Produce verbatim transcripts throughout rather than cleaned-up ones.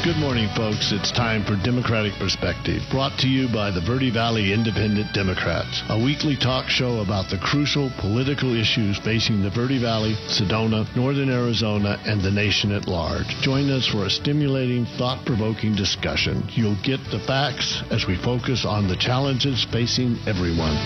Good morning, folks. It's time for Democratic Perspective, brought to you by the Verde Valley Independent Democrats, a weekly talk show about the crucial political issues facing the Verde Valley, Sedona, Northern Arizona, and the nation at large. Join us for a stimulating, thought-provoking discussion. You'll get the facts as we focus on the challenges facing everyone.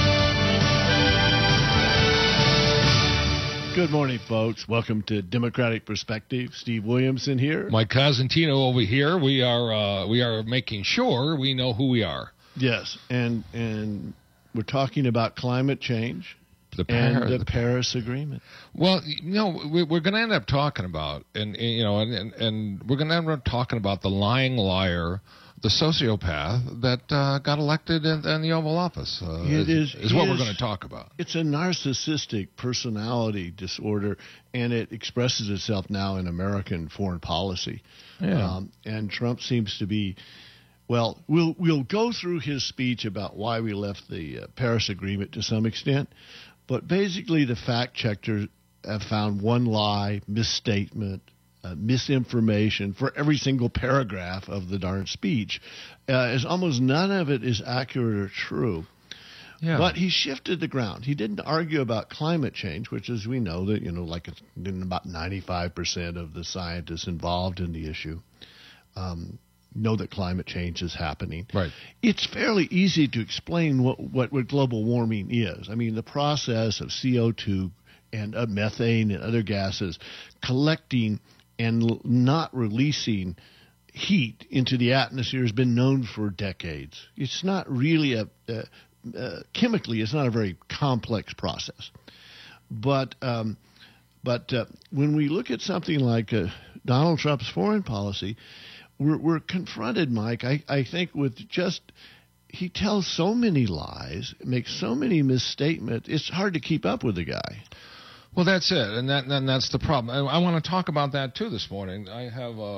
Good morning, folks. Welcome to Democratic Perspective. Steve Williamson here. Mike Cosentino over here. We are uh, we are making sure we know who we are. Yes, and and we're talking about climate change the and Paris, the Paris Agreement. Well, you know, we, we're going to end up talking about, and, and you know, and, and, and we're going to end up talking about the lying liar, the sociopath that uh, got elected in, in the Oval Office. Uh, it is, is, is what is, we're going to talk about. It's a narcissistic personality disorder, and it expresses itself now in American foreign policy. Yeah. Um, and Trump seems to be, well, we'll we'll go through his speech about why we left the uh, Paris Agreement to some extent, but basically the fact checkers have found one lie, misstatement, Uh, misinformation for every single paragraph of the darn speech. Uh, as almost none of it is accurate or true. Yeah. But he shifted the ground. He didn't argue about climate change, which, as we know, that you know, like it's about ninety-five percent of the scientists involved in the issue um, know that climate change is happening. Right. It's fairly easy to explain what, what, what global warming is. I mean, the process of C O two and uh, methane and other gases collecting and l- not releasing heat into the atmosphere has been known for decades. It's not really a, uh, uh, chemically, it's not a very complex process. But um, but uh, when we look at something like uh, Donald Trump's foreign policy, we're, we're confronted, Mike, I, I think, with just, he tells so many lies, makes so many misstatements, it's hard to keep up with the guy. Well, that's it, and that and that's the problem. I, I want to talk about that too this morning. I have a,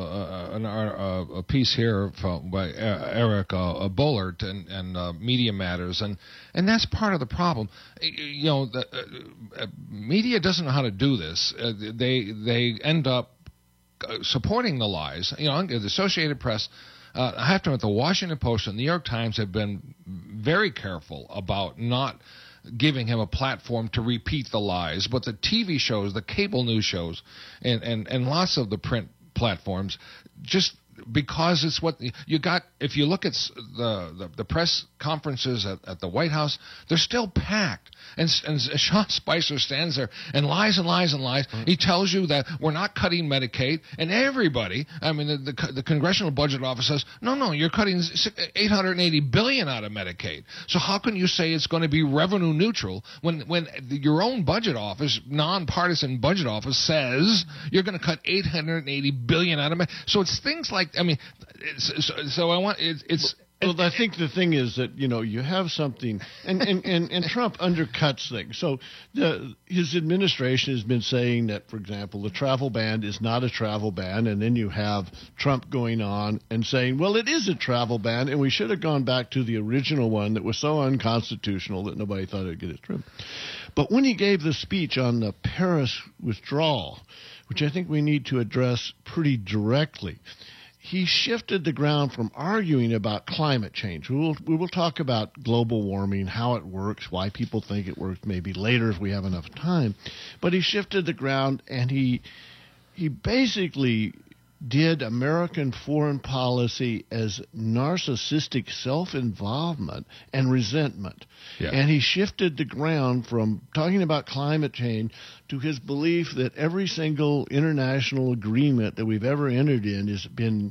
a, a, a piece here from, by Eric uh, Bollert and, and uh, Media Matters, and, and that's part of the problem. You know, the uh, media doesn't know how to do this. Uh, they they end up supporting the lies. You know, the Associated Press. Uh, I have to admit, the Washington Post and the New York Times have been very careful about not giving him a platform to repeat the lies. But the T V shows, the cable news shows, and, and, and lots of the print platforms, just because it's what you got. If you look at the, the, the press conferences at, at the White House, they're still packed. And, and Sean Spicer stands there and lies and lies and lies. Mm-hmm. He tells you that we're not cutting Medicaid, and everybody, I mean, the, the, the Congressional Budget Office says, no, no, you're cutting eight hundred eighty billion dollars out of Medicaid. So how can you say it's going to be revenue neutral when, when your own budget office, nonpartisan budget office, says you're going to cut eight hundred eighty billion dollars out of Medicaid? So it's things like, I mean, it's, so, so I want, it's, it's Well, I think the thing is that, you know, you have something, and, and, and, and Trump undercuts things. So the, his administration has been saying that, for example, the travel ban is not a travel ban, and then you have Trump going on and saying, well, it is a travel ban, and we should have gone back to the original one that was so unconstitutional that nobody thought it would get it through. But when he gave the speech on the Paris withdrawal, which I think we need to address pretty directly, he shifted the ground from arguing about climate change. We will, we will talk about global warming, how it works, why people think it works, maybe later if we have enough time. But he shifted the ground, and he he basically did American foreign policy as narcissistic self-involvement and resentment. Yeah. And he shifted the ground from talking about climate change to his belief that every single international agreement that we've ever entered in has been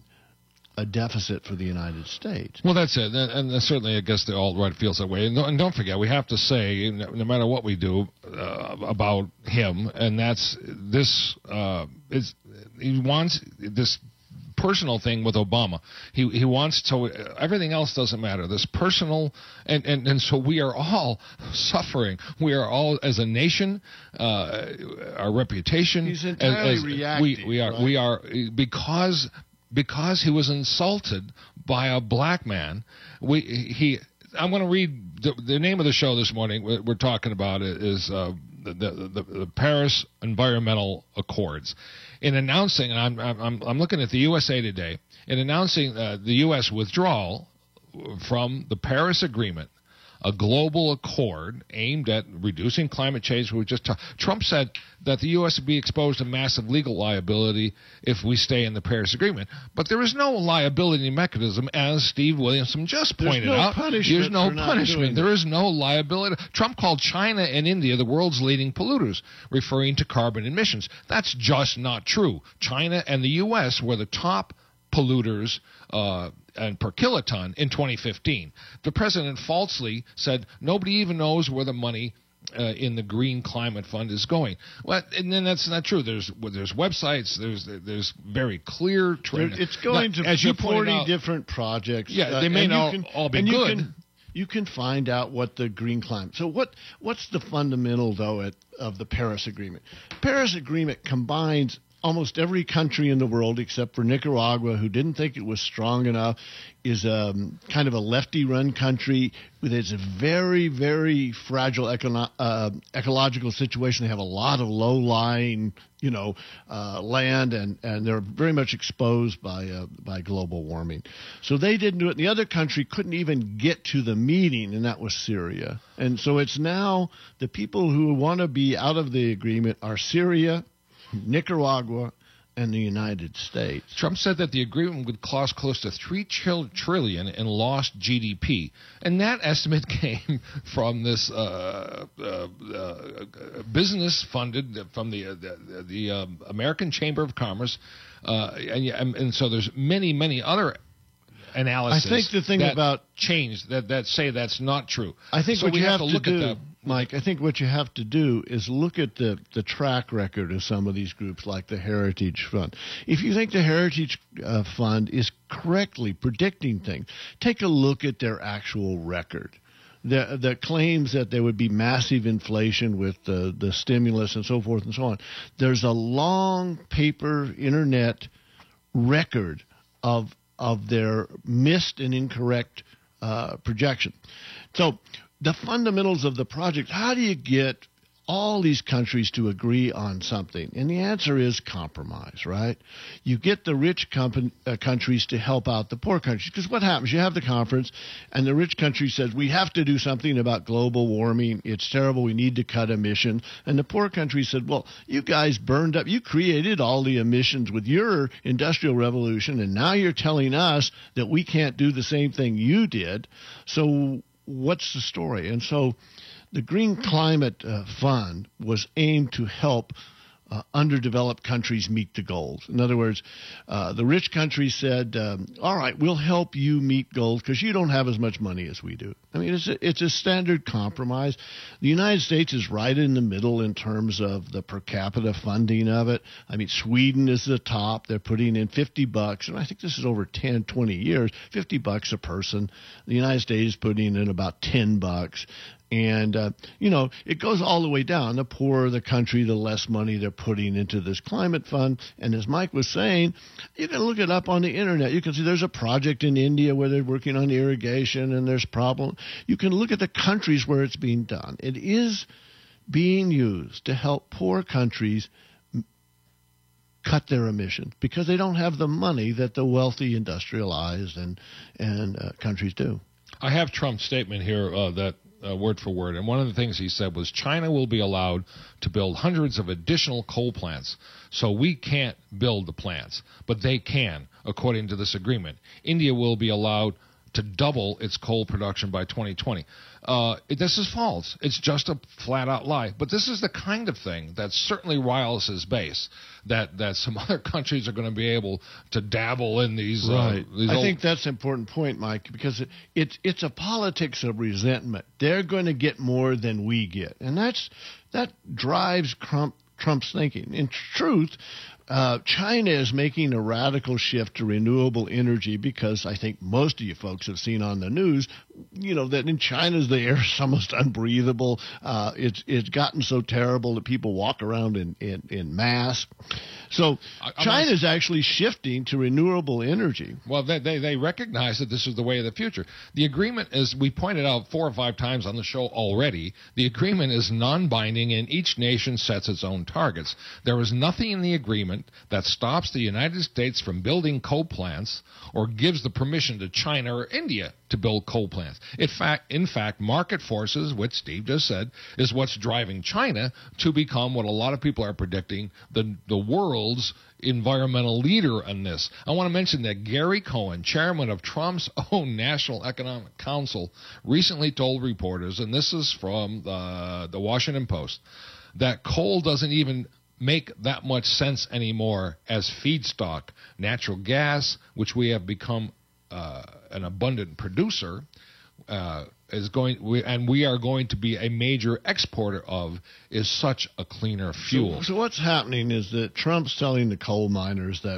a deficit for the United States. Well, that's it, and, and certainly I guess the alt-right feels that way. And, and don't forget, we have to say, no, no matter what we do uh, about him, and that's this, uh, is he wants this personal thing with Obama. He he wants to, everything else doesn't matter. This personal, and, and, and so we are all suffering. We are all, as a nation, uh, our reputation. He's entirely as, as reactive. We, we are, right? we are, because... Because he was insulted by a black man, we he. I'm going to read the, the name of the show this morning. We're talking about is uh, the, the the Paris Environmental Accords, in announcing, and I'm, I'm, I'm looking at the U S A Today, in announcing uh, the U S withdrawal from the Paris Agreement, a global accord aimed at reducing climate change. We just talk, Trump said that the U S would be exposed to massive legal liability if we stay in the Paris Agreement. But there is no liability mechanism, as Steve Williamson just There's pointed no out. Punishment There's no for not punishment. doing There is no liability. Trump called China and India the world's leading polluters, referring to carbon emissions. That's just not true. China and the U S were the top polluters uh, and per kiloton in twenty fifteen. The president falsely said nobody even knows where the money uh, in the Green Climate Fund is going. Well, and then that's not true. There's well, there's websites. There's there's very clear trend. It's going now, to as you forty out, different projects. Yeah, they may uh, not can, all be and good. You can, you can find out what the green climate. So what what's the fundamental though at, of the Paris Agreement? Paris Agreement combines almost every country in the world except for Nicaragua, who didn't think it was strong enough, is um, kind of a lefty-run country with its very, very fragile econo- uh, ecological situation. They have a lot of low-lying, you know, uh, land, and, and they're very much exposed by uh, by global warming. So they didn't do it. The other country couldn't even get to the meeting, and that was Syria. And so it's now the people who want to be out of the agreement are Syria, Nicaragua, and the United States. Trump said that the agreement would cost close to three trillion dollars in lost G D P, and that estimate came from this uh, uh, uh, business funded from the uh, the, the um, American Chamber of Commerce, uh, and, and so there's many many other analysis. I think the thing that about change that that say that's not true. I think so what we you have, have to to look do, at that. Mike, I think what you have to do is look at the, the track record of some of these groups like the Heritage Fund. If you think the Heritage uh, Fund is correctly predicting things, take a look at their actual record. The, the claims that there would be massive inflation with the, the stimulus and so forth and so on. There's a long paper internet record of of their missed and incorrect uh, projection. So the fundamentals of the project, how do you get all these countries to agree on something? And the answer is compromise, right? You get the rich company, uh, countries to help out the poor countries. Because what happens? You have the conference, and the rich country says, we have to do something about global warming. It's terrible. We need to cut emissions. And the poor country said, well, you guys burned up. You created all the emissions with your industrial revolution, and now you're telling us that we can't do the same thing you did. So what's the story? And so the Green Climate uh, Fund was aimed to help uh, underdeveloped countries meet the goals. In other words, uh, the rich countries said, um, all right, we'll help you meet goals because you don't have as much money as we do. I mean, it's a, it's a standard compromise. The United States is right in the middle in terms of the per capita funding of it. I mean, Sweden is the top. They're putting in fifty bucks, and I think this is over ten, twenty years, fifty bucks a person. The United States is putting in about ten bucks. And, uh, you know, it goes all the way down. The poorer the country, the less money they're putting into this climate fund. And as Mike was saying, you can look it up on the Internet. You can see there's a project in India where they're working on irrigation and there's problems. You can look at the countries where it's being done. It is being used to help poor countries cut their emissions because they don't have the money that the wealthy, industrialized and, and uh, countries do. I have Trump's statement here uh, that Uh, word for word. And one of the things he said was China will be allowed to build hundreds of additional coal plants. So we can't build the plants, but they can, according to this agreement. India will be allowed to double its coal production by twenty twenty. Uh, it, this is false. It's just a flat-out lie. But this is the kind of thing that certainly riles his base, that, that some other countries are going to be able to dabble in these. Right. Uh, these I old think that's an important point, Mike, because it, it's it's a politics of resentment. They're going to get more than we get, and that's that drives Trump, Trump's thinking. In truth, Uh, China is making a radical shift to renewable energy because I think most of you folks have seen on the news, you know, that in China the air is almost unbreathable. Uh, it's it's gotten so terrible that people walk around in, in, in mass. So China is actually shifting to renewable energy. Well, they, they they recognize that this is the way of the future. The agreement, as we pointed out four or five times on the show already, the agreement is non-binding and each nation sets its own targets. There is nothing in the agreement agreement that stops the United States from building coal plants or gives the permission to China or India to build coal plants. In fact, in fact, market forces, which Steve just said, is what's driving China to become what a lot of people are predicting, the, the world's environmental leader on this. I want to mention that Gary Cohn, chairman of Trump's own National Economic Council, recently told reporters, and this is from the, the Washington Post, that coal doesn't even make that much sense anymore as feedstock. Natural gas, which we have become uh, an abundant producer, uh, is going, we, and we are going to be a major exporter of, is such a cleaner fuel. So, so what's happening is that Trump's telling the coal miners that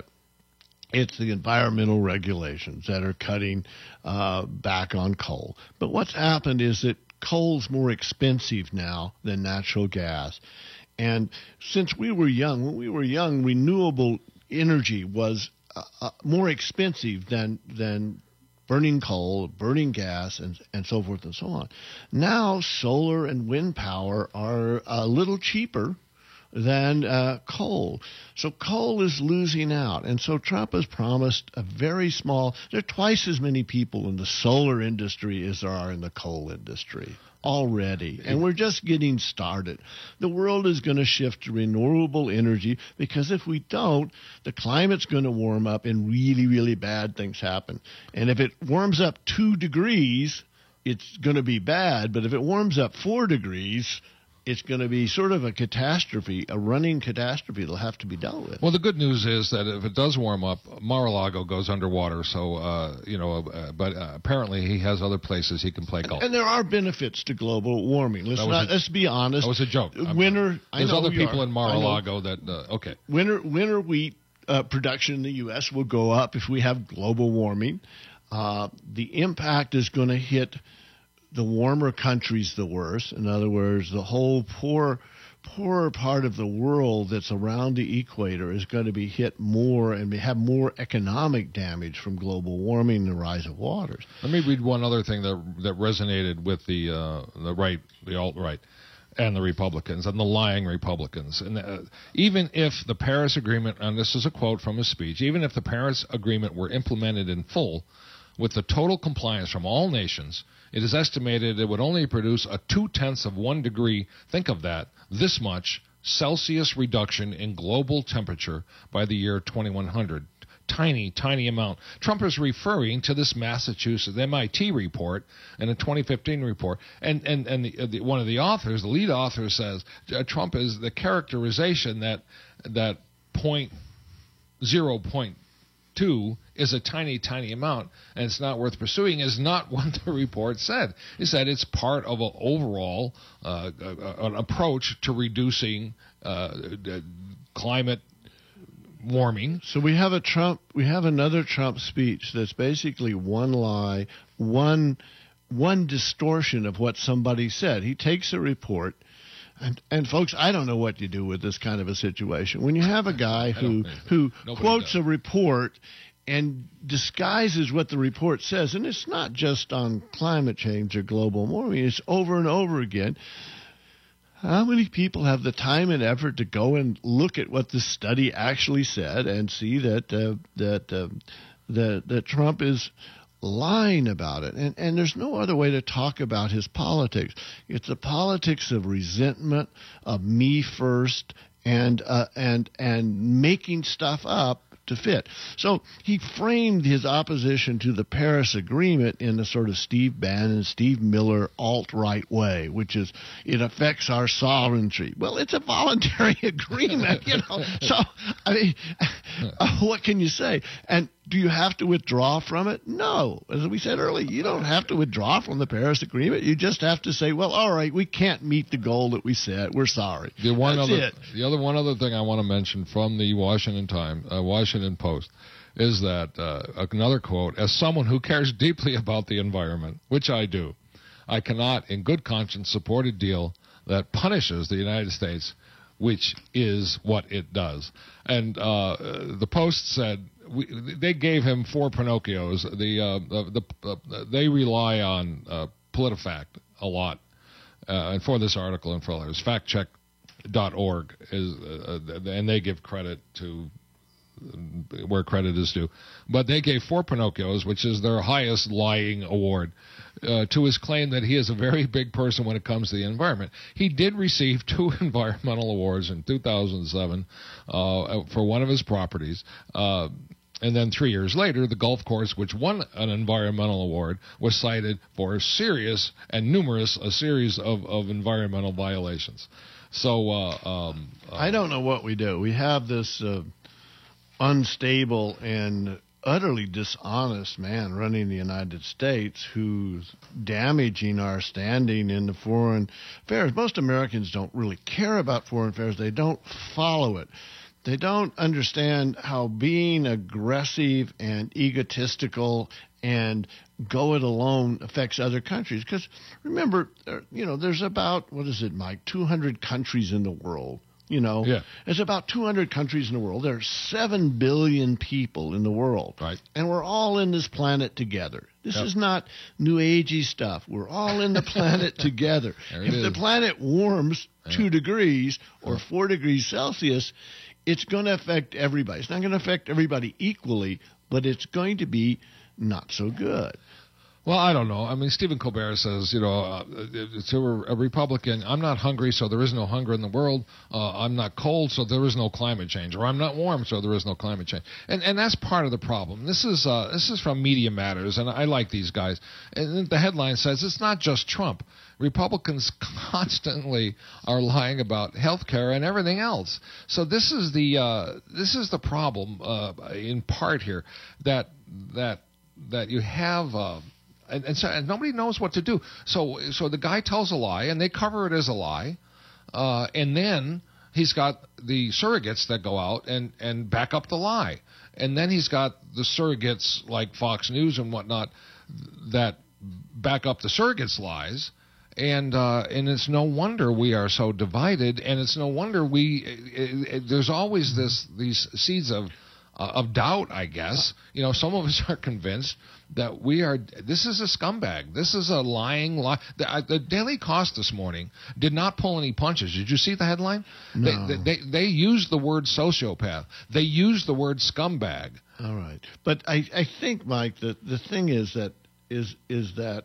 it's the environmental regulations that are cutting uh, back on coal. But what's happened is that coal's more expensive now than natural gas. And since we were young, when we were young, renewable energy was uh, uh, more expensive than than burning coal, burning gas, and and so forth and so on. Now, solar and wind power are a little cheaper than uh, coal. So coal is losing out. And so Trump has promised a very small, there are twice as many people in the solar industry as there are in the coal industry already. And we're just getting started. The world is going to shift to renewable energy because if we don't, the climate's going to warm up and really, really bad things happen. And if it warms up two degrees, it's going to be bad. But if it warms up four degrees, it's going to be sort of a catastrophe, a running catastrophe that'll have to be dealt with. Well, the good news is that if it does warm up, Mar-a-Lago goes underwater. So, uh, you know, uh, but uh, apparently he has other places he can play golf. And, and there are benefits to global warming. Let's not. A, let's be honest. That was a joke. Winter. There's I know other people are. in Mar-a-Lago that. Uh, okay. Winter winter wheat uh, production in the U S will go up if we have global warming. Uh, the impact is going to hit the warmer countries the worst. In other words, the whole poor, poorer part of the world that's around the equator is going to be hit more and have more economic damage from global warming and the rise of waters. Let me read one other thing that that resonated with the uh, the right, the alt-right, and the Republicans, and the lying Republicans. And uh, even if the Paris Agreement, and this is a quote from his speech, even if the Paris Agreement were implemented in full, with the total compliance from all nations, it is estimated it would only produce a two-tenths of one degree, think of that, this much, Celsius reduction in global temperature by the year twenty-one hundred. Tiny, tiny amount. Trump is referring to this Massachusetts M I T report and a twenty fifteen report. And, and, and the, the, one of the authors, the lead author, says uh, Trump is the characterization that that point zero point two is a tiny, tiny amount, and it's not worth pursuing, is not what the report said. It said it's part of an overall uh, uh, an approach to reducing uh, climate warming. So we have a Trump, we have another Trump speech that's basically one lie, one one distortion of what somebody said. He takes a report. And, and folks, I don't know what you do with this kind of a situation. When you have a guy who who quotes does. a report and disguises what the report says, and it's not just on climate change or global warming, it's over and over again. How many people have the time and effort to go and look at what the study actually said and see that uh, that, uh, that that Trump is lying about it? And and there's no other way to talk about his politics. It's the politics of resentment, of me first, and uh, and and making stuff up to fit. So he framed his opposition to the Paris Agreement in a sort of Steve Bannon, Steve Miller alt-right way, which is it affects our sovereignty. Well, it's a voluntary agreement, you know. So I mean, uh, what can you say? And do you have to withdraw from it? No. As we said earlier, you don't have to withdraw from the Paris Agreement. You just have to say, well, all right, we can't meet the goal that we set. We're sorry. The one That's other, it. The other one other thing I want to mention from the Washington Times, uh, Washington Post, is that uh, another quote: "As someone who cares deeply about the environment, which I do, I cannot, in good conscience, support a deal that punishes the United States, which is what it does." And uh, the Post said, We, they gave him four Pinocchios. The, uh, the, the uh, they rely on uh, PolitiFact a lot, uh, and for this article and for others, fact check dot org is, uh, and they give credit to where credit is due. But they gave four Pinocchios, which is their highest lying award, uh, to his claim that he is a very big person when it comes to the environment. He did receive two environmental awards in two thousand seven uh, for one of his properties. Uh, and then three years later, the golf course, which won an environmental award, was cited for serious and numerous a series of, of environmental violations. So uh, um, uh, I don't know what we do. We have this uh, unstable and utterly dishonest man running the United States who's damaging our standing in the foreign affairs. Most Americans don't really care about foreign affairs. They don't follow it. They don't understand how being aggressive and egotistical and go it alone affects other countries. Because remember, you know, there's about, what is it, Mike, two hundred countries in the world. You know, yeah. There's about two hundred countries in the world. There are seven billion people in the world. Right. And we're all in this planet together. This yep. is not New Agey stuff. We're all in the planet together. If is. the planet warms yeah. two degrees or yeah. four degrees Celsius, it's going to affect everybody. It's not going to affect everybody equally, but it's going to be not so good. Well, I don't know. I mean, Stephen Colbert says, you know, uh, to a Republican, I'm not hungry, so there is no hunger in the world. Uh, I'm not cold, so there is no climate change. Or I'm not warm, so there is no climate change. And and that's part of the problem. This is uh, this is from Media Matters, and I like these guys. And the headline says it's not just Trump. Republicans constantly are lying about health care and everything else. So this is the uh, this is the problem uh, in part here that that that you have. Uh, And, and so and nobody knows what to do. So so the guy tells a lie, and they cover it as a lie. Uh, and then he's got the surrogates that go out and, and back up the lie. And then he's got the surrogates like Fox News and whatnot that back up the surrogates' lies. And uh, and it's no wonder we are so divided. And it's no wonder we it, it, there's always this these seeds of uh, of doubt, I guess. You know, some of us are convinced that we are, this is a scumbag. This is a lying lie. The, uh, the Daily Cost this morning did not pull any punches. Did you see the headline? No. They, they, they used the word sociopath. They used the word scumbag. All right. But I, I think, Mike, that the thing is that is is that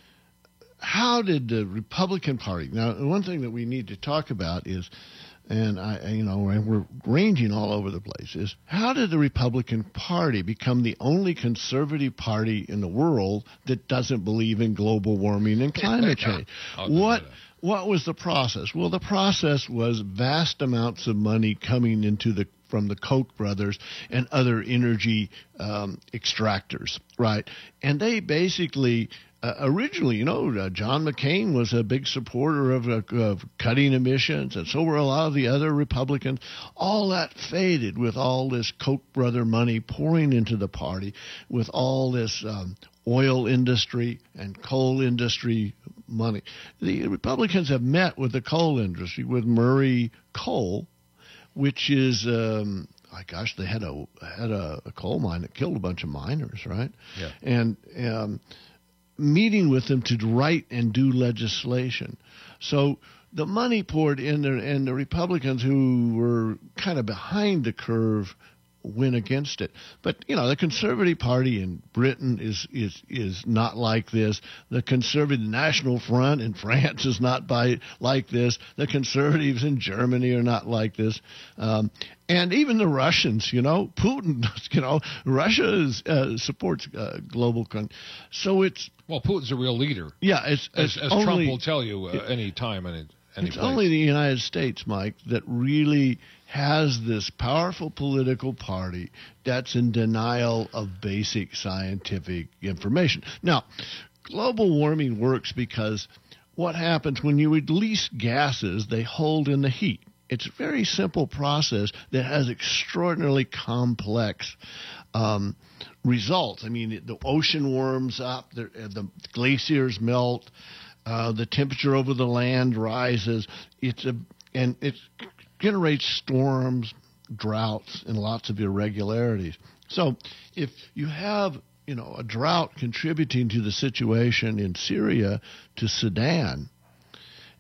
how did the Republican Party, now one thing that we need to talk about is, and I, you know, we're ranging all over the place, is how did the Republican Party become the only conservative party in the world that doesn't believe in global warming and climate change? What what was the process? Well, the process was vast amounts of money coming into the from the Koch brothers and other energy um, extractors, right? And they basically. Uh, originally, you know, uh, John McCain was a big supporter of, uh, of cutting emissions, and so were a lot of the other Republicans. All that faded with all this Koch brother money pouring into the party, with all this um, oil industry and coal industry money. The Republicans have met with the coal industry, with Murray Coal, which is... Um, My gosh, they had a had a, a coal mine that killed a bunch of miners, right? Yeah. And um, meeting with them to write and do legislation. So the money poured in there, and the Republicans who were kind of behind the curve went against it. But, you know, the Conservative Party in Britain is is is not like this. The Conservative National Front in France is not by like this. The Conservatives in Germany are not like this. Um, and even the Russians, you know, Putin, you know, Russia is, uh, supports uh, global. Con- so it's... Well, Putin's a real leader. Yeah, it's... As, it's as only, Trump will tell you uh, any time, any, any It's place. only the United States, Mike, that really has this powerful political party that's in denial of basic scientific information. Now, global warming works because what happens when you release gases, they hold in the heat. It's a very simple process that has extraordinarily complex um, results. I mean, the ocean warms up, the, the glaciers melt, uh, the temperature over the land rises. It's a and it generates storms, droughts, and lots of irregularities. So, if you have you know a drought contributing to the situation in Syria, to Sudan,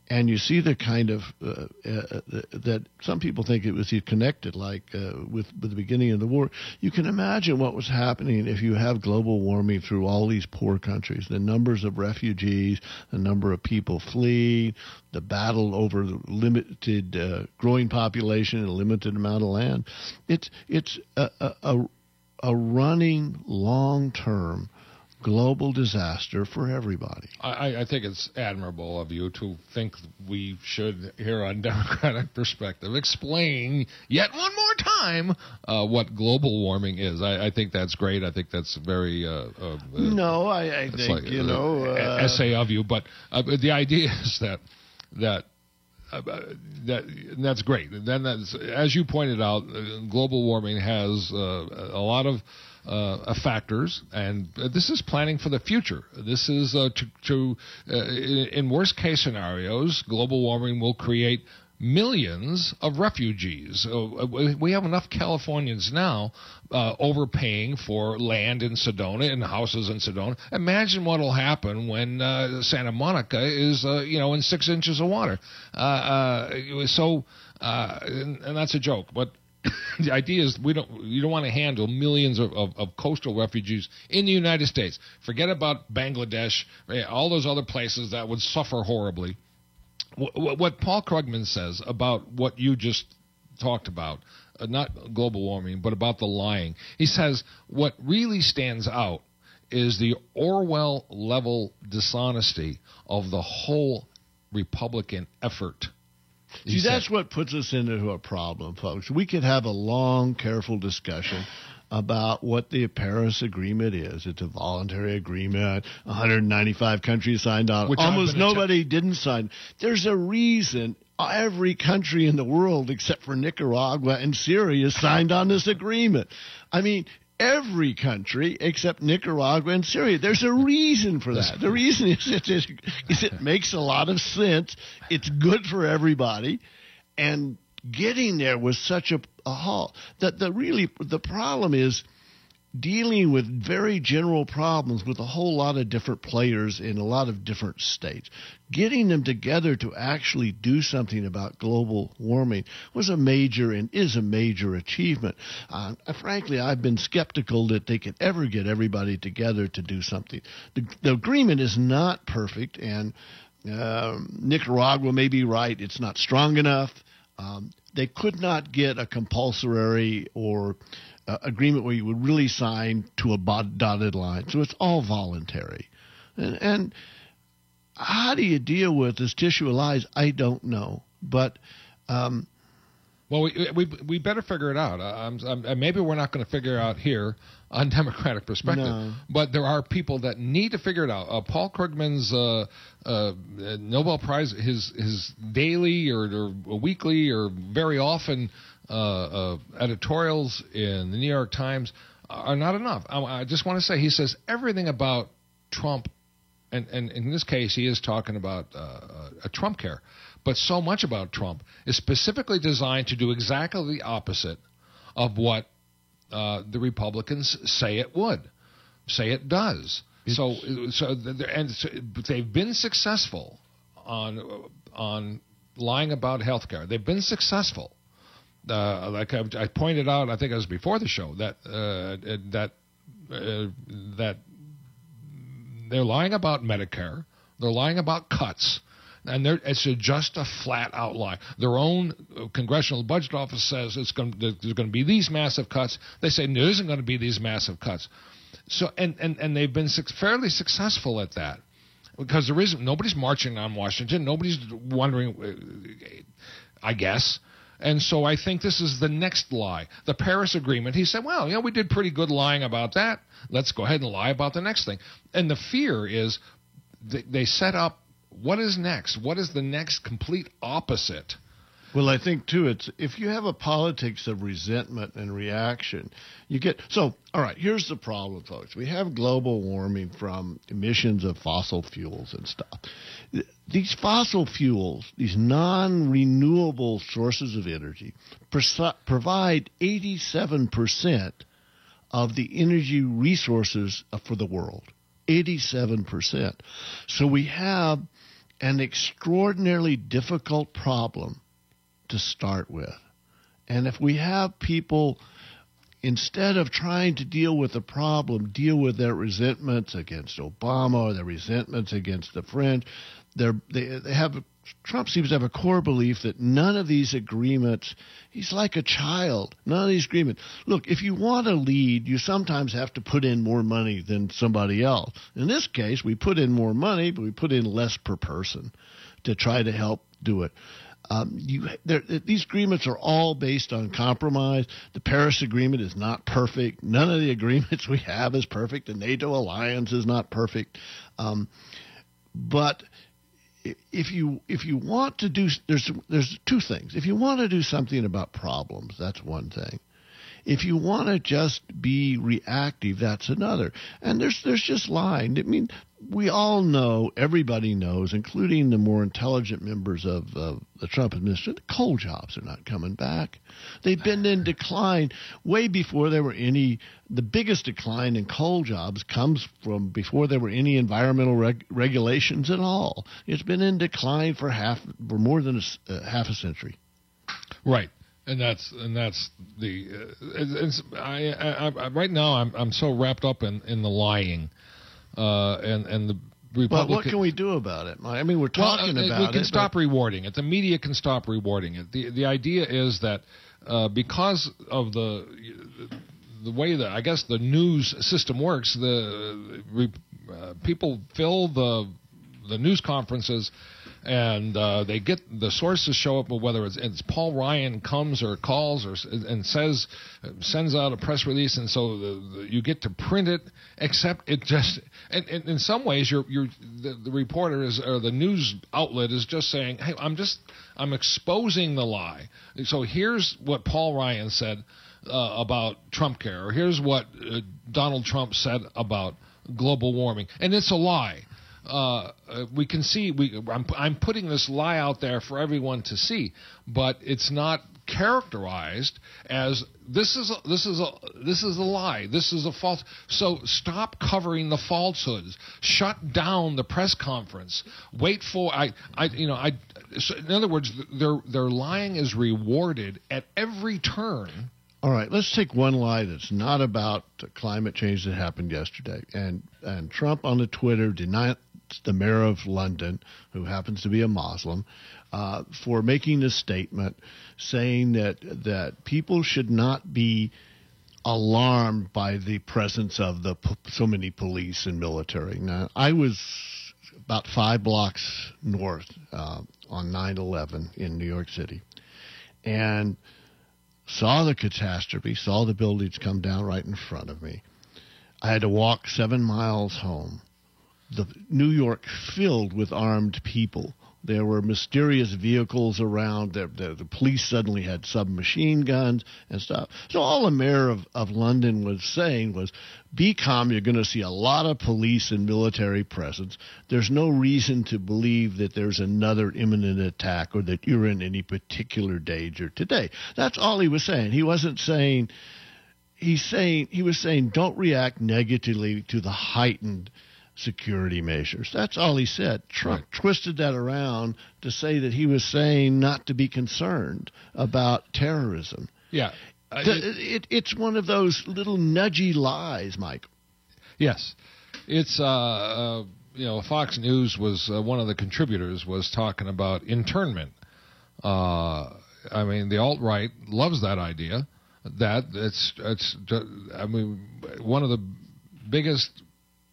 and you see the kind of uh, uh, that some people think it was connected, like uh, with, with the beginning of the war. You can imagine what was happening if you have global warming through all these poor countries. The numbers of refugees, the number of people fleeing, the battle over the limited uh, growing population and a limited amount of land. It's it's a a, a running long-term global disaster for everybody. I, I think it's admirable of you to think we should, here on Democratic Perspective, explain yet one more time uh, what global warming is. I, I think that's great. I think that's very... Uh, uh, no, I, I think, like, you know... Uh, essay of you, but uh, the idea is that... that Uh, that that's great. Then, that's, as you pointed out, uh, global warming has uh, a lot of uh, factors, and uh, this is planning for the future. This is uh, to, to uh, in worst case scenarios, global warming will create millions of refugees. Uh, we have enough Californians now uh, overpaying for land in Sedona and houses in Sedona. Imagine what will happen when uh, Santa Monica is, uh, you know, in six inches of water. Uh, uh, so, uh, and, and that's a joke, but the idea is we don't you don't want to handle millions of, of, of coastal refugees in the United States. Forget about Bangladesh, all those other places that would suffer horribly. What Paul Krugman says about what you just talked about, uh, not global warming, but about the lying, he says what really stands out is the Orwell-level dishonesty of the whole Republican effort. See, said, that's what puts us into a problem, folks. We could have a long, careful discussion about what the Paris Agreement is. It's a voluntary agreement. one hundred ninety-five countries signed on. Which Almost nobody didn't sign. There's a reason every country in the world except for Nicaragua and Syria signed on this agreement. I mean, every country except Nicaragua and Syria. There's a reason for that. The reason is it, is it makes a lot of sense. It's good for everybody. And getting there was such a, a haul that the really the problem is dealing with very general problems with a whole lot of different players in a lot of different states. Getting them together to actually do something about global warming was a major and is a major achievement. Uh, frankly, I've been skeptical that they could ever get everybody together to do something. The, the agreement is not perfect, and um, Nicaragua may be right. It's not strong enough. Um, they could not get a compulsory or uh, agreement where you would really sign to a dotted line. So it's all voluntary. And, and how do you deal with this tissue of lies? I don't know. But um, well, we, we we better figure it out. I'm, I'm, maybe we're not going to figure it out here on Democratic Perspective, no. But there are people that need to figure it out. Uh, Paul Krugman's uh, uh, Nobel Prize, his his daily or, or weekly or very often uh, uh, editorials in the New York Times are not enough. I, I just want to say, he says everything about Trump, and, and in this case, he is talking about uh, a Trump care. But so much about Trump is specifically designed to do exactly the opposite of what uh, the Republicans say it would, say it does. It's so, so and so they've been successful on on lying about health care. They've been successful. Uh, like I, I pointed out, I think it was before the show that uh, that uh, that they're lying about Medicare. They're lying about cuts. And it's a, just a flat-out lie. Their own Congressional Budget Office says it's going, there's going to be these massive cuts. They say there isn't going to be these massive cuts. So, and, and, and they've been su- fairly successful at that because there isn't nobody's marching on Washington. Nobody's wondering, I guess. And so I think this is the next lie. The Paris Agreement, he said, well, you know, we did pretty good lying about that. Let's go ahead and lie about the next thing. And the fear is they, they set up, what is next? What is the next complete opposite? Well, I think, too, it's if you have a politics of resentment and reaction, you get – so, all right, here's the problem, folks. We have global warming from emissions of fossil fuels and stuff. These fossil fuels, these non-renewable sources of energy, pres- provide eighty-seven percent of the energy resources for the world. eighty-seven percent. So we have – an extraordinarily difficult problem to start with. And if we have people, instead of trying to deal with the problem, deal with their resentments against Obama or their resentments against the French, they're, they they have Trump seems to have a core belief that none of these agreements, he's like a child, none of these agreements. Look, if you want to lead, you sometimes have to put in more money than somebody else. In this case, we put in more money, but we put in less per person to try to help do it. Um, you, these agreements are all based on compromise. The Paris Agreement is not perfect. None of the agreements we have is perfect. The NATO alliance is not perfect. Um, but if you if you want to do, there's there's two things. If you want to do something about problems, that's one thing. If you want to just be reactive, that's another. And there's there's just lying. I mean, we all know, everybody knows, including the more intelligent members of uh, the Trump administration, the coal jobs are not coming back. They've been in decline way before there were any. The biggest decline in coal jobs comes from before there were any environmental reg- regulations at all. It's been in decline for half, for more than a, uh, half a century. Right. And that's and that's the uh, it's, I, I, I right now I'm I'm so wrapped up in, in the lying, uh, and and the Republican. Well, what can we do about it? I mean, we're talking well, uh, about it. We can it, stop rewarding it. The media can stop rewarding it. the The idea is that uh, because of the the way that I guess the news system works, the uh, people fill the the news conferences. And uh, they get the sources show up, whether it's, it's Paul Ryan comes or calls or and says sends out a press release, and so the, the, you get to print it. Except it just, and, and in some ways, you're you're the, the reporter is or the news outlet is just saying, hey, I'm just I'm exposing the lie. So here's what Paul Ryan said uh, about Trump Care, or here's what uh, Donald Trump said about global warming, and it's a lie. Uh, we can see. We, I'm, I'm putting this lie out there for everyone to see, but it's not characterized as this is a, this is a this is a lie. This is a false. So stop covering the falsehoods. Shut down the press conference. Wait for I. I you know I. So in other words, their their lying is rewarded at every turn. All right, let's take one lie that's not about climate change that happened yesterday. And and Trump on the Twitter denounced the mayor of London, who happens to be a Muslim, uh, for making a statement saying that that people should not be alarmed by the presence of the so many police and military. Now, I was about five blocks north uh, on nine eleven in New York City, and saw the catastrophe, saw the buildings come down right in front of me. I had to walk seven miles home. The New York filled with armed people. There were mysterious vehicles around. The, the, the police suddenly had submachine guns and stuff. So all the mayor of, of London was saying was, be calm, you're going to see a lot of police and military presence. There's no reason to believe that there's another imminent attack or that you're in any particular danger today. That's all he was saying. He wasn't saying, he's saying, he was saying don't react negatively to the heightened security measures. That's all he said. Trump right. twisted that around to say that he was saying not to be concerned about terrorism. Yeah. Uh, it, it, it's one of those little nudgy lies, Mike. Yes. It's, uh, uh, you know, Fox News was, uh, one of the contributors was talking about internment. Uh, I mean, the alt-right loves that idea. That it's, it's, I mean, one of the biggest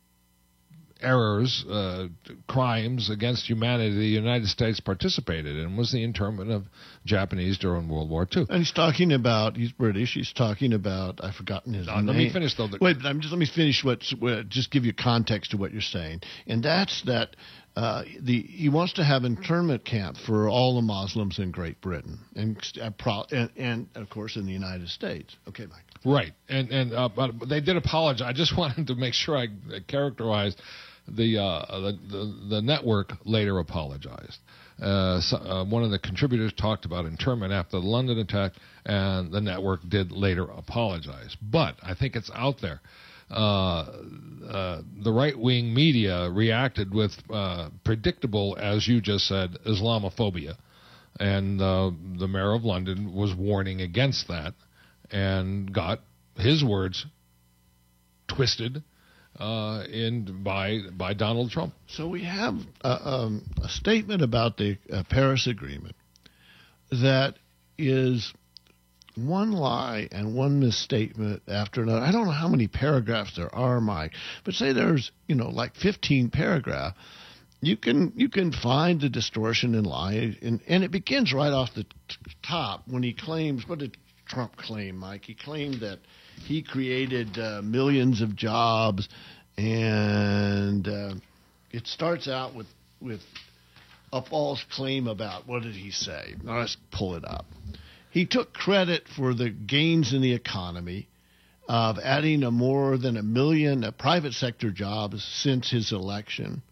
errors, uh, crimes against humanity the United States participated in was the internment of Japanese during World War Two. And he's talking about, he's British, he's talking about, I've forgotten his no, name. Let me finish, though. Wait, I'm just, let me finish what, just give you context to what you're saying. And that's that uh, the he wants to have internment camp for all the Muslims in Great Britain and, and, and of course, in the United States. Okay, Mike. Right. And, and uh, but they did apologize. I just wanted to make sure I characterized The, uh, the the the network later apologized. Uh, so, uh, one of the contributors talked about internment after the London attack, and the network did later apologize. But I think it's out there uh, uh, the right-wing media reacted with uh, predictable, as you just said, Islamophobia. And uh, the mayor of London was warning against that and got his words twisted uh, in by by Donald Trump. So we have a, um, a statement about the uh, Paris Agreement that is one lie and one misstatement after another. I don't know how many paragraphs there are, Mike, but say there's, you know, like fifteen paragraphs. You can you can find the distortion and lie, and, and it begins right off the t- top when he claims, what did Trump claim, Mike? He claimed that he created uh, millions of jobs, and uh, it starts out with, with a false claim about, what did he say? Now let's pull it up. He took credit for the gains in the economy of adding a more than a million uh, private sector jobs since his election.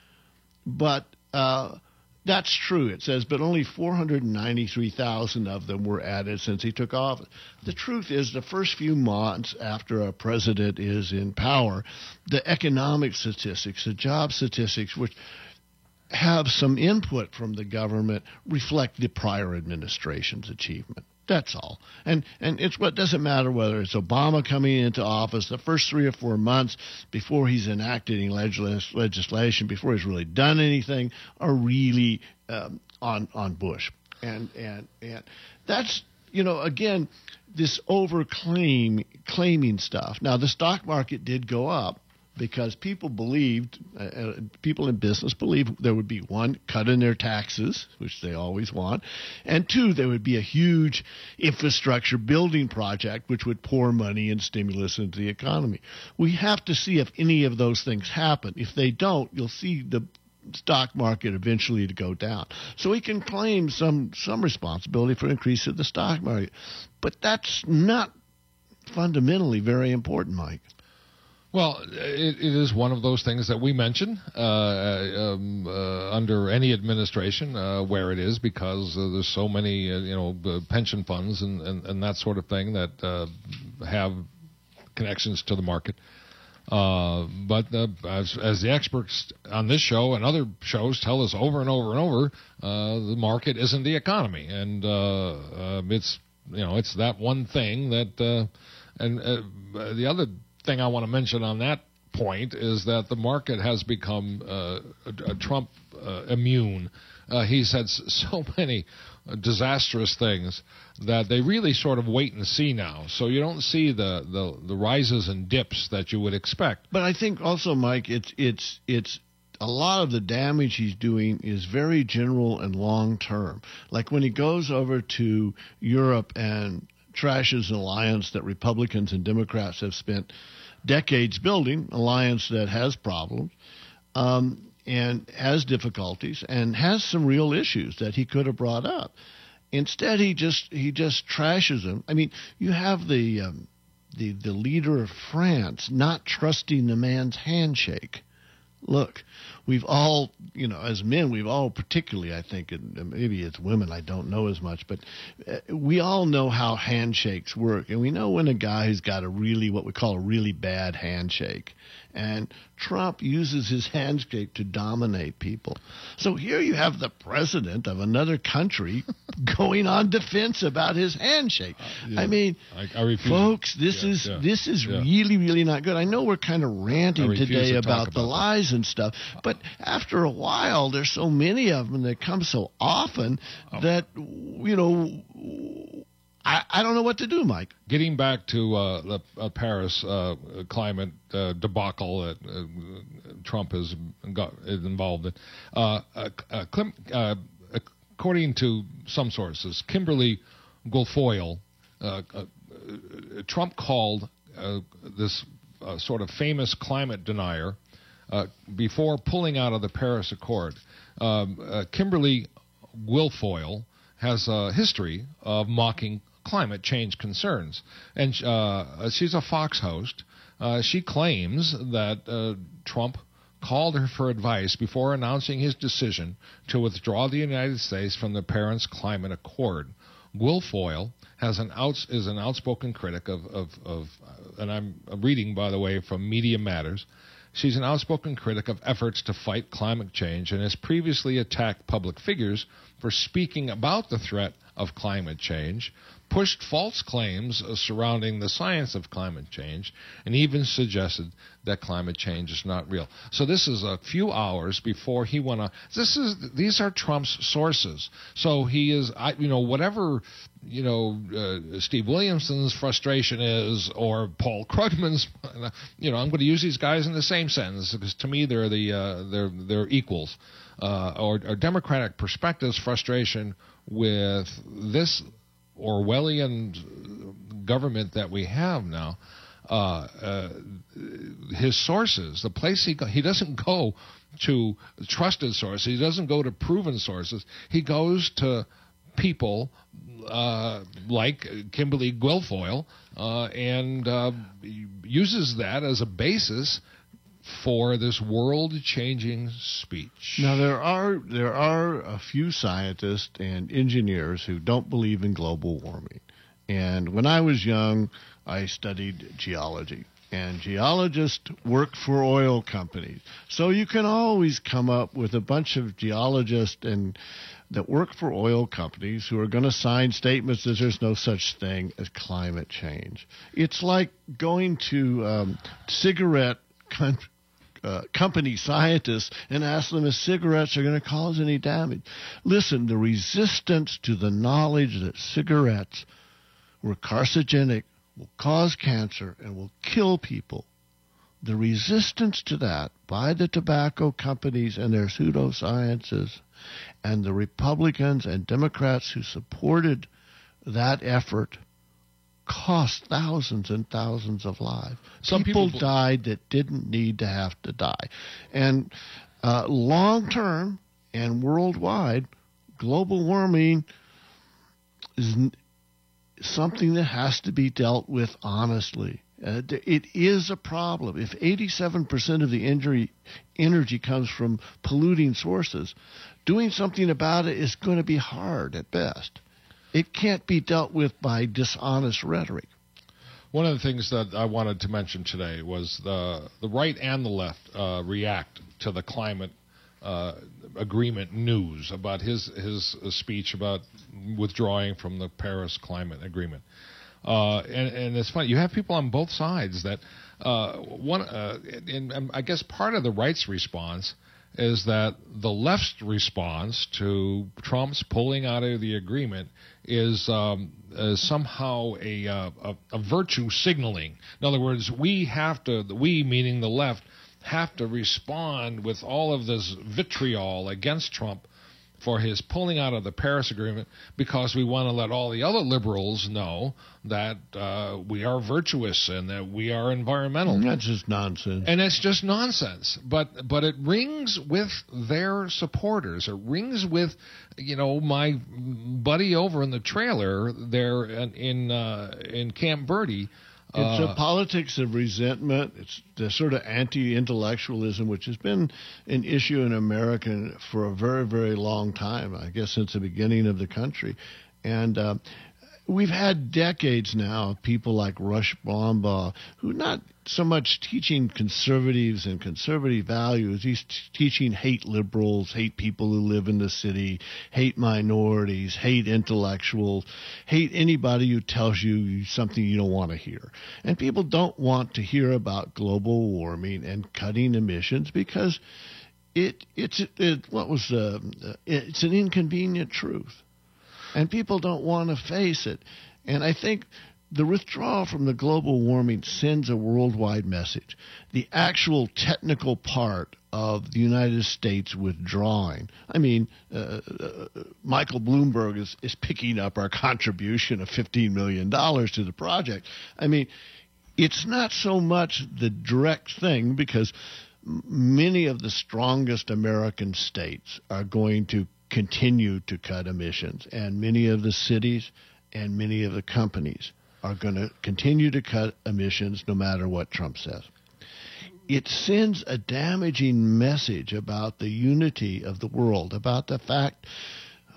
But uh, that's true, it says, but only four hundred ninety-three thousand of them were added since he took office. The truth is, the first few months after a president is in power, the economic statistics, the job statistics, which have some input from the government, reflect the prior administration's achievement. That's all. And and it's what doesn't matter whether it's Obama coming into office, the first three or four months before he's enacted any legis- legislation, before he's really done anything, are really um, on on Bush. And and and that's, you know, again, this overclaim claiming stuff. Now, the stock market did go up because people believed, uh, people in business believed there would be, one, cut in their taxes, which they always want, and two, there would be a huge infrastructure building project which would pour money and stimulus into the economy. We have to see if any of those things happen. If they don't, you'll see the stock market eventually to go down. So he can claim some, some responsibility for increase of the stock market. But that's not fundamentally very important, Mike. Well, it, it is one of those things that we mention uh, um, uh, under any administration uh, where it is, because uh, there's so many, uh, you know, uh, pension funds and, and, and that sort of thing that uh, have connections to the market. Uh, but uh, as, as the experts on this show and other shows tell us over and over and over, uh, the market isn't the economy, and uh, uh, it's you know it's that one thing that uh, and uh, the other thing I want to mention on that point is that the market has become uh, a, a Trump uh, immune. Uh, he's had so many uh, disastrous things that they really sort of wait and see now. So you don't see the, the, the rises and dips that you would expect. But I think also, Mike, it's it's it's a lot of the damage he's doing is very general and long term. Like when he goes over to Europe and trashes an alliance that Republicans and Democrats have spent decades building, alliance that has problems um, and has difficulties and has some real issues that he could have brought up. Instead, he just he just trashes them. I mean, you have the um, the the leader of France not trusting the man's handshake. Look, we've all, you know, as men, we've all particularly, I think, and maybe it's women, I don't know as much, but we all know how handshakes work. And we know when a guy has got a really, what we call a really bad handshake. And Trump uses his handshake to dominate people. So here you have the president of another country going on defense about his handshake. Uh, yeah. I mean, I, I folks, this yeah, is yeah, this is yeah. really, really not good. I know we're kind of ranting today to about, about the lies and stuff, but after a while, there's so many of them that come so often oh. that, you know, I, I don't know what to do, Mike. Getting back to uh, the uh, Paris uh, climate uh, debacle that uh, Trump has got is involved in, uh, uh, uh, Clim, uh, according to some sources, Kimberly Guilfoyle, uh, uh, Trump called uh, this uh, sort of famous climate denier uh, before pulling out of the Paris Accord. Um, uh, Kimberly Guilfoyle has a history of mocking climate change concerns. And uh, she's a Fox host. Uh, she claims that uh, Trump called her for advice before announcing his decision to withdraw the United States from the Paris Climate Accord. Guilfoyle has an outs is an outspoken critic of of, of uh, and I'm reading, by the way, from Media Matters. She's an outspoken critic of efforts to fight climate change and has previously attacked public figures for speaking about the threat of climate change, pushed false claims uh, surrounding the science of climate change, and even suggested that climate change is not real. So this is a few hours before he went on. This is these are Trump's sources. So he is, I, you know, whatever you know uh, Steve Williamson's frustration is, or Paul Krugman's. You know, I'm going to use these guys in the same sentence because to me they're the uh, they're they're equals. Uh, or, or Democratic Perspective's frustration with this Orwellian government that we have now, uh, uh, his sources, the place he go, he doesn't go to trusted sources, he doesn't go to proven sources, he goes to people uh, like Kimberly Guilfoyle uh, and uh, uses that as a basis for this world-changing speech. Now there are there are a few scientists and engineers who don't believe in global warming. And when I was young, I studied geology. And geologists work for oil companies. So you can always come up with a bunch of geologists and that work for oil companies who are going to sign statements that there's no such thing as climate change. It's like going to um, cigarette con- uh, company scientists and ask them if cigarettes are going to cause any damage. Listen, the resistance to the knowledge that cigarettes were carcinogenic, will cause cancer, and will kill people, the resistance to that by the tobacco companies and their pseudosciences and the Republicans and Democrats who supported that effort cost thousands and thousands of lives. Some people, people died that didn't need to have to die. And uh, long-term and worldwide, global warming is n- something that has to be dealt with honestly. Uh, it is a problem. If eighty-seven percent of the injury, energy comes from polluting sources, doing something about it is going to be hard at best. It can't be dealt with by dishonest rhetoric. One of the things that I wanted to mention today was the the right and the left uh, react to the climate uh, agreement news about his his speech about withdrawing from the Paris Climate Agreement. Uh, and, and it's funny, you have people on both sides that uh, one, uh, and, and I guess part of the right's response is that the left's response to Trump's pulling out of the agreement is, um, is somehow a, uh, a, a virtue signaling. In other words, we have to, we meaning the left, have to respond with all of this vitriol against Trump for his pulling out of the Paris Agreement because we want to let all the other liberals know that uh, we are virtuous and that we are environmental. That's just nonsense. And it's just nonsense. But but it rings with their supporters. It rings with, you know, my buddy over in the trailer there in in, uh, in Camp Verde. It's Uh, a politics of resentment. It's the sort of anti-intellectualism, which has been an issue in America for a very, very long time, I guess since the beginning of the country. And uh, we've had decades now of people like Rush Limbaugh, who not so much teaching conservatives and conservative values, he's t- teaching hate liberals, hate people who live in the city, hate minorities, hate intellectuals, hate anybody who tells you something you don't want to hear. And people don't want to hear about global warming and cutting emissions because it it's it, what was uh, it's an inconvenient truth. And people don't want to face it. And I think the withdrawal from the global warming sends a worldwide message. The actual technical part of the United States withdrawing, I mean, uh, uh, Michael Bloomberg is, is picking up our contribution of fifteen million dollars to the project. I mean, it's not so much the direct thing because many of the strongest American states are going to continue to cut emissions, and many of the cities and many of the companies are going to continue to cut emissions no matter what Trump says. It sends a damaging message about the unity of the world, about the fact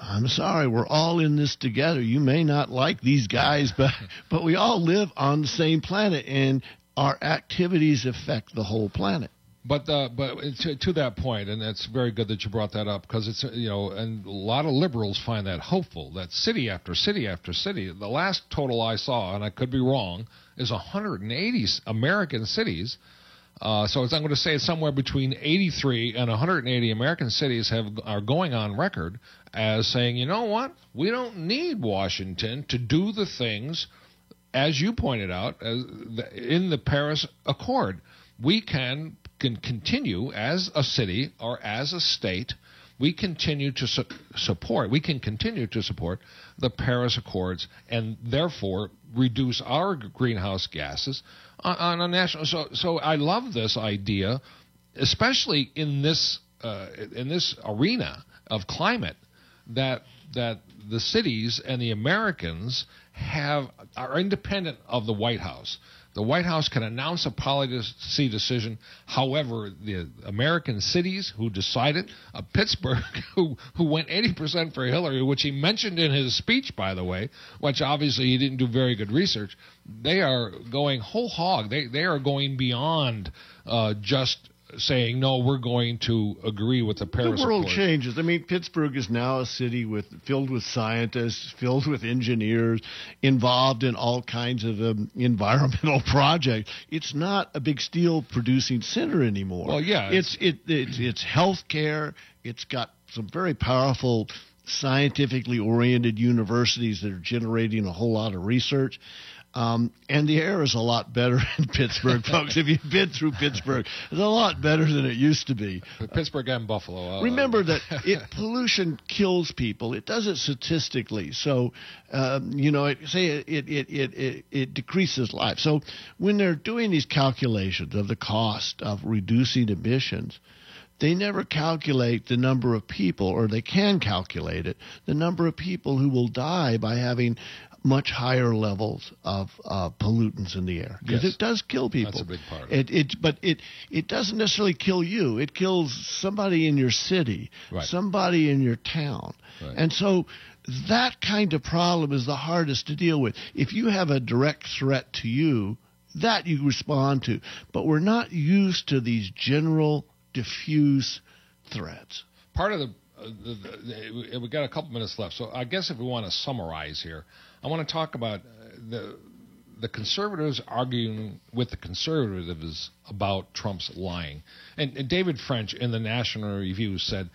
I'm sorry, we're all in this together. You may not like these guys, but but we all live on the same planet, and our activities affect the whole planet. But uh, but to, to that point, and it's very good that you brought that up, because it's, you know, and a lot of liberals find that hopeful, that city after city after city. The last total I saw, and I could be wrong, is one hundred eighty American cities. Uh, so it's, I'm going to say it's somewhere between eighty-three and one hundred eighty American cities have are going on record as saying, you know what, we don't need Washington to do the things, as you pointed out, as the, in the Paris Accord. We can can continue as a city or as a state. We continue to su- support. We can continue to support the Paris Accords, and therefore reduce our greenhouse gases on, on a national. So, so I love this idea, especially in this uh, in this arena of climate, that that the cities and the Americans have are independent of the White House. The White House can announce a policy decision. However, the American cities who decided, uh, Pittsburgh, who who went eighty percent for Hillary, which he mentioned in his speech, by the way, which obviously he didn't do very good research, they are going whole hog. They they are going beyond uh, just saying, no, we're going to agree with the Paris Accord. The world changes. I mean, Pittsburgh is now a city with filled with scientists, filled with engineers, involved in all kinds of um, environmental projects. It's not a big steel-producing center anymore. Well, yeah. It's, it, it's, it's healthcare. It's got some very powerful scientifically oriented universities that are generating a whole lot of research. Um, and the air is a lot better in Pittsburgh, folks. If you've been through Pittsburgh, it's a lot better than it used to be. Pittsburgh and Buffalo. Uh, Remember that it, pollution kills people. It does it statistically. So, um, you know, it, say it it, it it it decreases life. So when they're doing these calculations of the cost of reducing emissions, they never calculate the number of people, or they can calculate it, the number of people who will die by having much higher levels of uh, pollutants in the air, because yes. it does kill people. That's a big part of it. It, it. But it it doesn't necessarily kill you. It kills somebody in your city, right. somebody in your town. Right. And so that kind of problem is the hardest to deal with. If you have a direct threat to you, that you respond to. But we're not used to these general, diffuse threats. Part of the Uh, the, the, we've got a couple minutes left, so I guess if we want to summarize here, I want to talk about the the conservatives arguing with the conservatives about Trump's lying. And, and David French in the National Review said,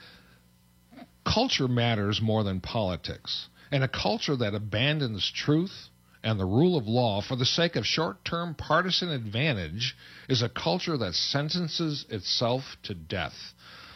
culture matters more than politics, and a culture that abandons truth and the rule of law for the sake of short-term partisan advantage is a culture that sentences itself to death.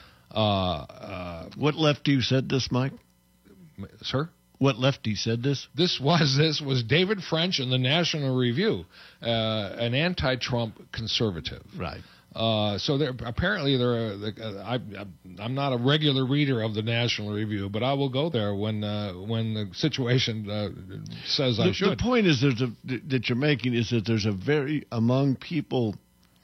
Uh, uh, what lefty said this, Mike? Sir? What lefty said this? This was this was David French in the National Review, uh, an anti-Trump conservative. Right. Uh, so they're, apparently they're. Uh, I, I'm not a regular reader of the National Review, but I will go there when uh, when the situation uh, says the, I should. The point is there's a, that you're making is that there's a very among people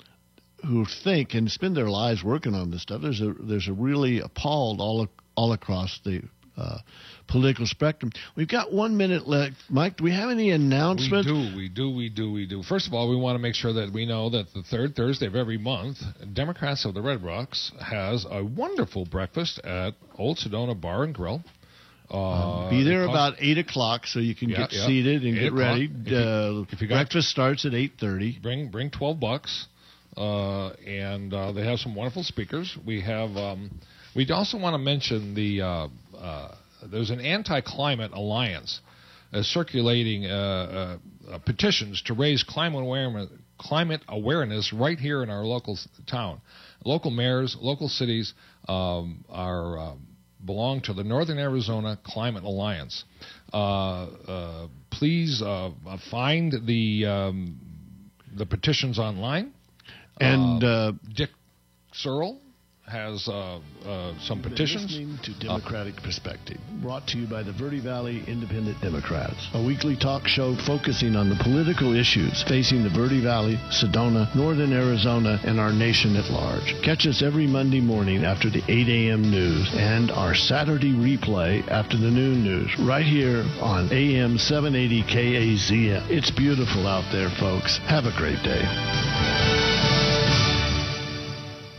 who think and spend their lives working on this stuff. There's a there's a really appalled all all across the uh, political spectrum. We've got one minute left, Mike. Do we have any announcements? We do, we do, we do, we do. First of all, we want to make sure that we know that the third Thursday of every month, Democrats of the Red Rocks has a wonderful breakfast at Old Sedona Bar and Grill. Uh, um, be there about eight o'clock so you can yeah, get yeah. seated and get ready. If you, uh, if you got, breakfast starts at eight thirty. Bring bring twelve bucks. Uh, and uh, they have some wonderful speakers. We have. Um, we also want to mention the. Uh, uh, there's an anti-climate alliance uh, circulating uh, uh, petitions to raise climate awareness, climate awareness right here in our local town. Local mayors, local cities um, are uh, belong to the Northern Arizona Climate Alliance. Uh, uh, please uh, find the um, the petitions online. And uh, Dick Searle has uh, uh, some You've petitions. been listening to Democratic uh, Perspective, brought to you by the Verde Valley Independent Democrats, a weekly talk show focusing on the political issues facing the Verde Valley, Sedona, Northern Arizona, and our nation at large. Catch us every Monday morning after the eight a.m. news and our Saturday replay after the noon news, right here on A M seven eighty K A Z M. It's beautiful out there, folks. Have a great day.